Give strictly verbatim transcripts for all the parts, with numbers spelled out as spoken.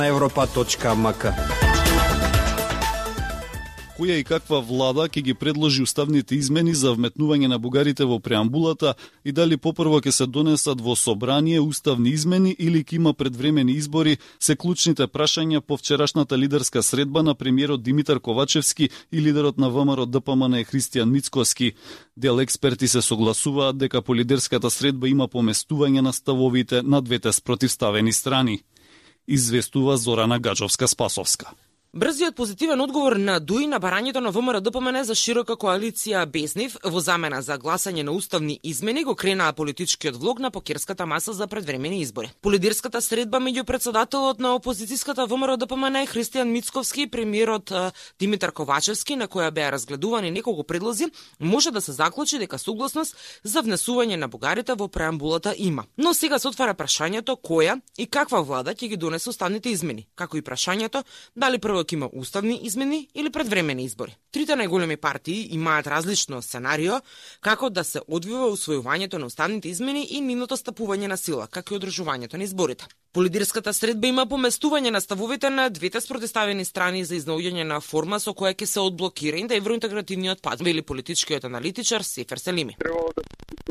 европа точка м к. Која и каква влада ќе ги предложи уставните измени за вметнување на бугарите во преамбулата и дали попрво ќе се донесат во собрание уставни измени или ќе има предвремени избори, се клучните прашања по вчерашната лидерска средба на премиерот Димитар Ковачевски и лидерот на ВМРО Д П М Н Христијан Мицкоски. Дел експерти се согласуваат дека по лидерската средба има поместување на ставовите на двете спротивставени страни. Известува Зорана Гаджовска-Спасовска. Брзиот позитивен одговор на Дуи на барањето на ВМРО Д П М Н за широка коалиција без нив во замена за гласање на уставни измени го кренаа политичкиот влог на покерската маса за предвремени избори. По лидерската средба меѓу председателот на опозицијската ВМРО Д П М Н Христијан Мицковски и премиерот Димитар Ковачевски, на која беа разгледувани неколку предлози, може да се заклучи дека согласност за внесување на бугарите во преамбулата има. Но сега се отвара прашањето која и каква влада ќе ги донесе уставните измени, како и прашањето дали прво ќе има уставни измени или предвремени избори. Трите најголеми партии имаат различно сценарио како да се одвива усвојувањето на уставните измени и нивното стапување на сила, како и одржувањето на изборите. По лидерската средба има поместување на ставовите на двете спротивставени страни за изнаоѓање на форма со која ќе се одблокира и да евроинтегративниот пат, вели политичкиот аналитичар Сефер Селими. Требало да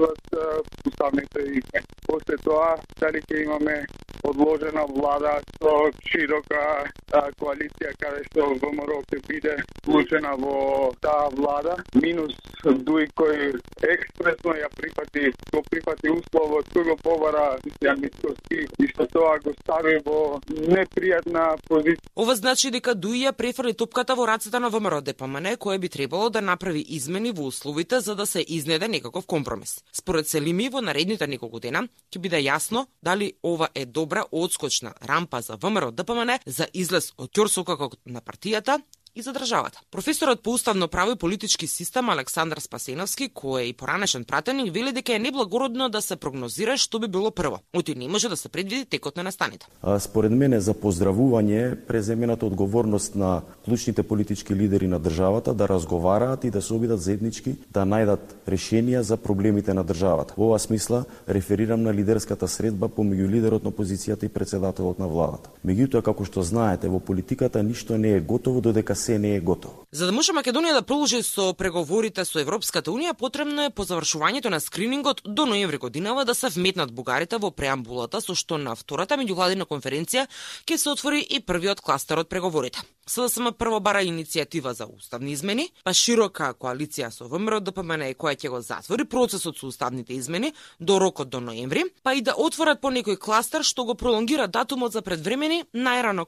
се уставните измени. После тоа дали ќе имаме одложена влада со широка а, коалиција каде што ВМРО ќе биде вклучена во таа влада, минус Дуи кој експресно ја прифати, го прифати условот кој го побара Христијан Мицкоски и што тоа го стави во непријатна позиција. Ова значи дека Дуи ја префрли топката во рацете на ВМРО Д П М Н, кој би требало да направи измени во условите за да се изнеде некаков компромис. Според Селими, во наредните неколку дена ќе биде јасно дали ова е добра одскочна рампа за ВМРО Д П М Н за излез од ќорсокакот на партијата и за државата. Професорот по уставно право и политички систем Александар Спасеновски, кој е и поранешен пратеник, вели дека е неблагородно да се прогнозира што би било прво. Оти не може да се предвиди текот на настаните. Според мене за поздравување преземената одговорност на клучните политички лидери на државата да разговараат и да се обидат заеднички да најдат решенија за проблемите на државата. Во оваа смисла реферирам на лидерската средба помеѓу лидерот на опозицијата и председателот на владата. Меѓутоа, како што знаете, во политиката ништо не е готово додека се не е готово. За да може Македонија да продолжи со преговорите со Европската унија, потребно е по завршувањето на скринингот до ноември годинава да се вметнат бугарите во преамбулата, со што на втората меѓувладина конференција ќе се отвори и првиот кластер од преговорите. С Д С М прво бара иницијатива за уставни измени, па широка коалиција со ВМРО Д П М Н која ќе го затвори процесот со уставните измени до рокот до ноември, па и да отворат по некој кластер што го пролонгира датумот за предвремени најрано